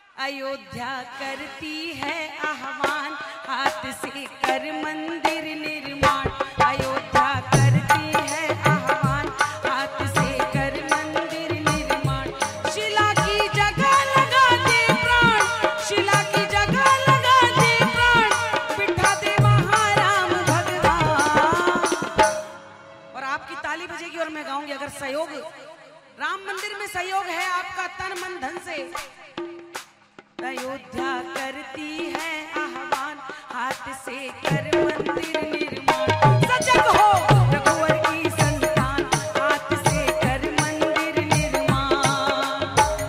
अयोध्या करती है आह्वान, हाथ से कर मंदिर निर्माण। अयोध्या करती है आह्वान, हाथ से कर मंदिर निर्माण। शिला की जगह लगा दे प्राण, शिला की जगह लगा दे प्राण, बिठा दे वहाँ राम भगवान। और आपकी ताली बजेगी और मैं गाऊंगी। अगर सहयोग राम मंदिर में सहयोग है आपका तन मन धन से। अयोध्या करती है आह्वान, हाथ से कर मंदिर निर्माण। सजग हो रघुवर की संतान, हाथ से कर मंदिर निर्माण।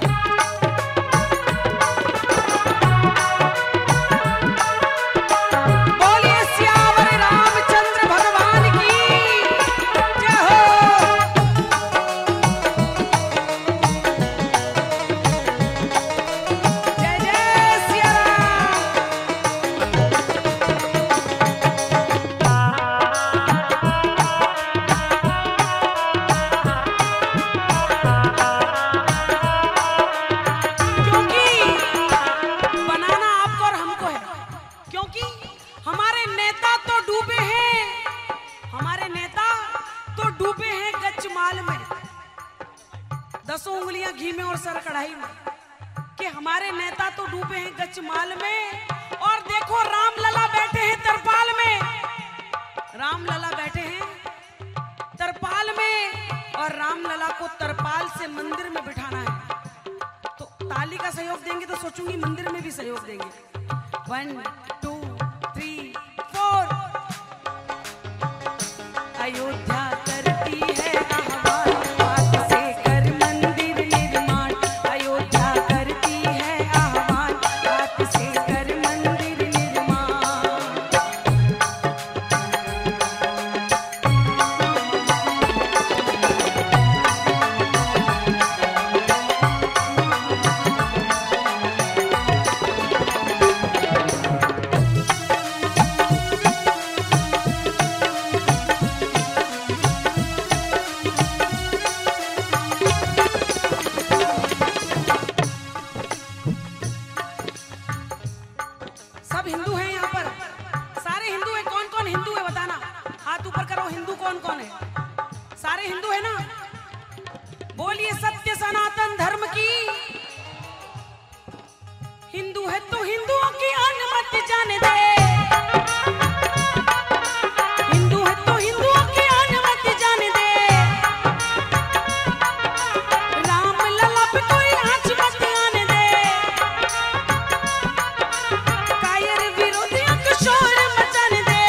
बोलिए सियावर रामचंद्र भगवान की जय हो। दसों उंगलियां घी में और सर कढ़ाई में, कि हमारे नेता तो डूबे हैं गचमाल में। और देखो रामलला बैठे हैं तरपाल में, रामलला बैठे हैं तरपाल में, और रामलला को तरपाल से मंदिर में बिठाना है। तो ताली का सहयोग देंगे तो सोचूंगी मंदिर में भी सहयोग देंगे। 1 2 3 4। अयोध्या करती है आह्वान, हाथ से कर मंदिर निर्माण। अयोध्या करती है आह्वान, हाथ से कर मंदिर निर्माण। सब हिंदू हैं यहाँ पर, सारे हिंदू हैं। कौन कौन हिंदू है बताना, हाथ ऊपर करो। हिंदू कौन कौन है? सारे हिंदू है ना? बोलिए सत्य सनातन धर्म की। हिंदू है तो हिंदुओं की अनुमति जाने दे, हिंदू है तो हिंदुओं की अनुमति जाने दे। राम लला पे कोई आंच मत आने दे, कायर विरोधियों को शोर मचाने दे,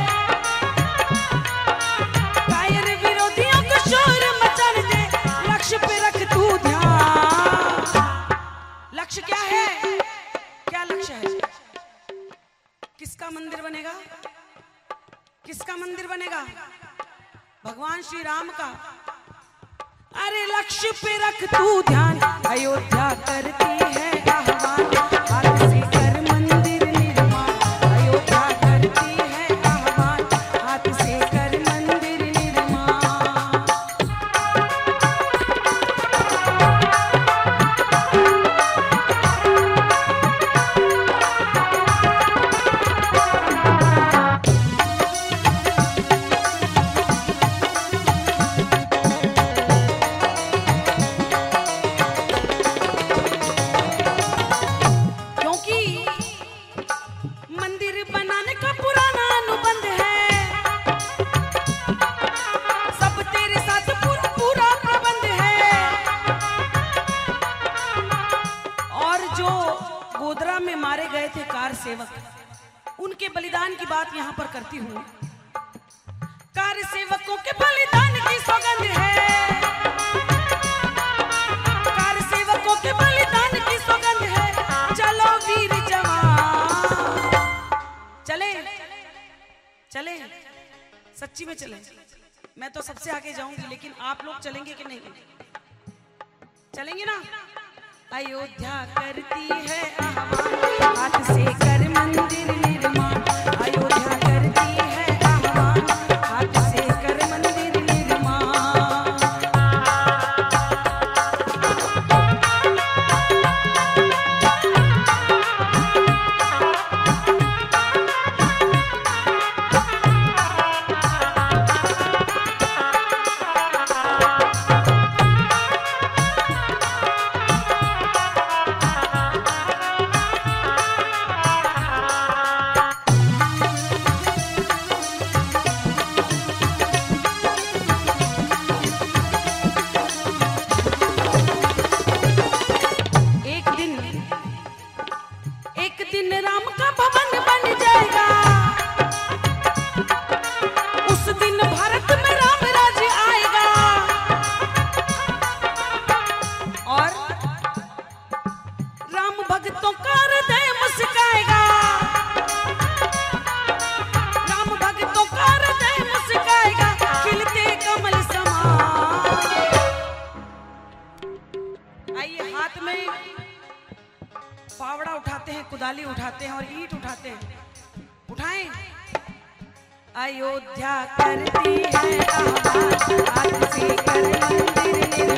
कायर विरोधियों को शोर मचाने दे। लक्ष्य पे रख तू ध्यान। लक्ष्य क्या है? क्या लक्ष्य है? किसका मंदिर बनेगा? किसका मंदिर बनेगा? भगवान श्री राम का। अरे लक्ष्य पे रख तू ध्यान। अयोध्या करती है आह्वान, हाथ से कर मंदिर निर्माण। अयोध्या करती है आह्वान, हाथ से कर मंदिर निर्माण। क्योंकि मंदिर बनाने का पुराना अनुबंध है, सब तेरे साथ पूरा पूरा प्रबंध है। और जो गोधरा में मारे गए थे कार सेवक, उनके बलिदान की बात यहाँ पर करती हूँ। कार सेवकों के बलिदान की सौगंध है, कार सेवकों के बलिदान की सौगंध है। चलो वीर जवान, चले चले, सच्ची में चले। मैं तो सबसे आगे जाऊंगी, लेकिन आप लोग चलेंगे कि नहीं? चलेंगे ना? अयोध्या करती है आह्वान, हाथ से कर मंदिर निर्माण। अयोध्या करती है आह्वान, हाथ से कर मंदिर निर्माण। दिन राम का भवन बन जाएगा, उस दिन भारत में राम राज्य आएगा। और राम भक्तों का हृदय मुस्काएगा, राम भक्तों का हृदय मुस्काएगा, खिलते कमल समान। आइए, हाथ में फावड़ा उठाते हैं, कुदाली उठाते हैं और ईंट उठाते हैं। उठाएं। अयोध्या करती है आबाद, आज से कर मंदिर